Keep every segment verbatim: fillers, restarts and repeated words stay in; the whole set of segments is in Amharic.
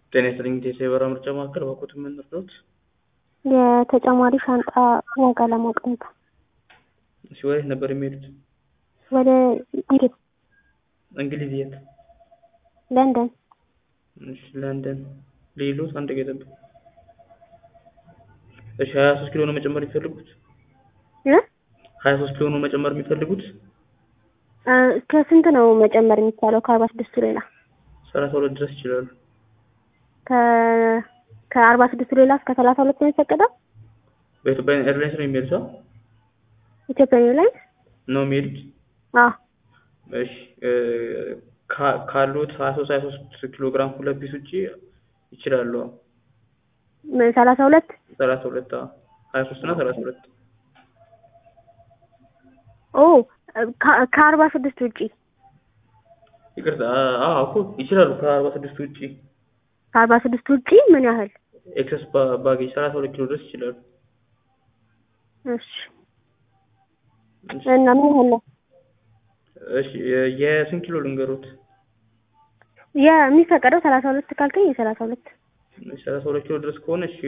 ጤና ይስጥልኝ የሳይበር ምርጫ ማዕከል ባኮት ምን ነርዶት? የተጨማሪ ሻንጣ ዋጋ ለማወቅ ነበር። እሺ ወዴት ነበር የሚሄዱት? ወደ እንግሊዝ። እንግሊዝ የት? ለንደን። እሺ ለንደን ሌሎት አንድ ገጠብ። እሺ ሀያ ሶስት ኪሎ ነው መጨመር የሚፈልጉት? እ ሀያ ሶስት ኪሎ ነው መጨመር የሚፈልጉት? እ ከስንት ነው መጨመር የሚቻለው? ከአርባ ስድስት ሌላ ሰላሳ ሁለት ድረስ ይችላሉ። ከ ከአርባ ስድስት ሌላ እስከ ሰላሳ ሁለት ነው የሚፈቀደው? በኢትዮጵያ ኤርላይንስ ነው የሚሄዱት? ኢትዮጵያ ኤርላይንስ ነው የሚሄዱት? አዎ። እሺ ካሉት ሀያ ሶስት ሀያ ሶስት ኪሎ ግራም ሁለት ፒስ ውጪ ይችላሉ። ሰላሳ ሁለት ሰላሳ ሁለት ሀያ ሶስት እና ሰላሳ ሁለት ኦ ከአርባ ስድስት ውጪ ይቅርታ አዎ እኮ ይችላሉ። ከአርባ ስድስት ውጪ ከአርባ ስድስት ውጪ ምን ያህል ኤክሰስ ባጌጅ ሰላሳ ሁለት ኪሎ ድረስ ይችላሉ። እሺ እና ምን ያህል ነው? እሺ የስንት ኪሎ ልንገሩት? የሚፈቀደው ሰላሳ ሁለት ካልከኝ የሰላሳ ሁለት ሰላሳ ሁለት ኪሎ ድረስ ከሆነ እሺ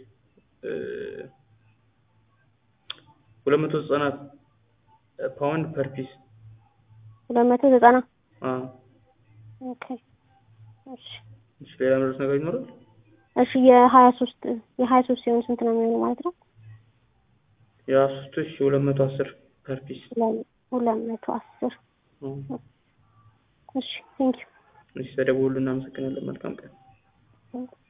ሁለት መቶ ዘጠና ፓውንድ ፐር ፒስ። ሁለት መቶ ዘጠና አዎ። ኦኬ እሺ እሺ ሌላ ምንድነው ነገር ይኖራል? እሺ የሀያ ሶስት የሀያ ሶስት ሲሆን ስንት ነው የሚሆነው ማለት ነው? የሀያ ሶስት ሺህ ሁለት መቶ አስር ፐር ፒስ። ሁለት መቶ አስር እሺ ቴንክ ዩ። እሺ ተደውሉልን። እናመሰግናለን። መልካም ቀን።